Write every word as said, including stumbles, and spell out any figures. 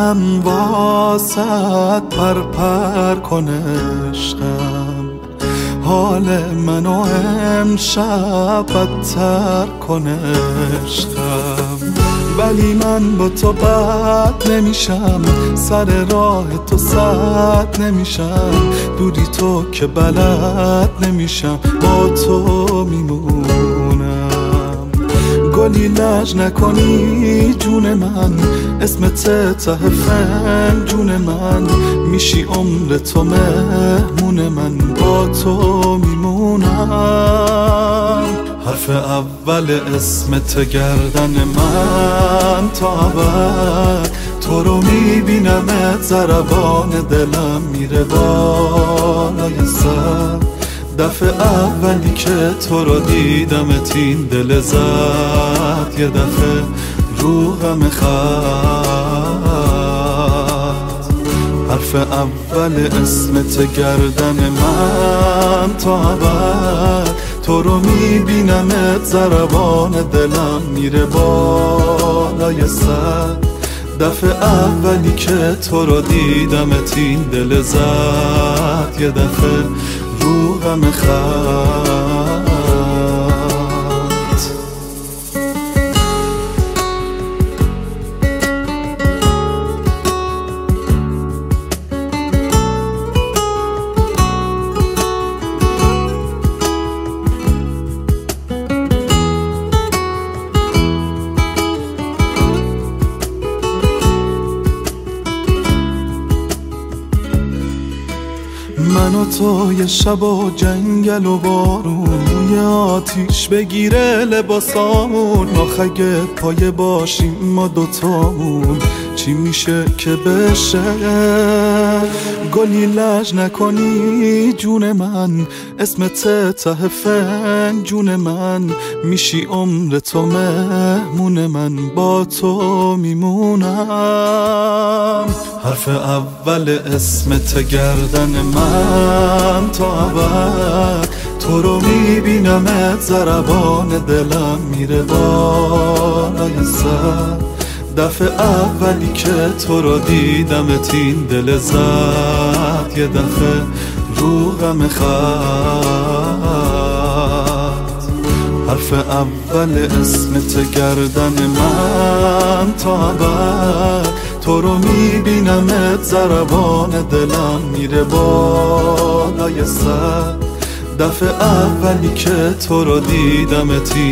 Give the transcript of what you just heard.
من واسط پر پر کنه عشقم، حال منو امشب بدتر کنه عشقم. ولی من با تو بد نمیشم، سر راه تو سد نمیشم، دوری تو که بلد نمیشم، با تو میمونم. گلی لج نکنی جون من، اسمت ته فنجون من، میشی عمر تو مهمون من، با تو میمونم. حرف اول اسمت گردن من تا ابد، تو رو میبینمت ضربان دلم میره بالای سر. دفعه اولی که تو رو دیدمت این دل زد یه دفعه روحم خط. حرف اول اسمت گردن من تا ابد، تو رو میبینمت ضربان دلم میره بالای سر. دفعه اولی که تو رو دیدمت این دل زد یه دفعه روحم خط. من و تو یه شب و جنگل و بارون، یه آتیش بگیره لباسامون، آخ اگه پایه باشیم ما دوتامون چی میشه که بشه. گلی لج نکنی جون من، اسمت ته فنجون من، میشی عمر تو مهمون من، با تو میمونم. حرف اول اسمت گردن من تا ابد، تو رو میبینمت ضربان دلم میره بالای سر. دفعه اولی که تو رو دیدمت این دل زد یه دفعه روحم خط. حرف اول اسمت گردن من تا ابد، تو رو میبینمت ضربان دلم میره بالای سر. دفعه اولی که تو رو دیدمت